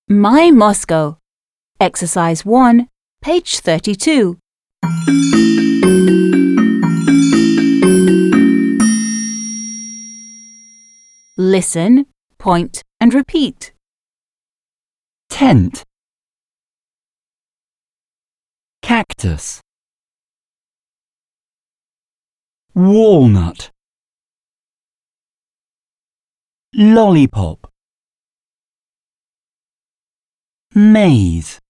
My Moscow. Exercise 1, page 32. Listen, point and repeat. Tent, cactus, walnut, lollipop, maze.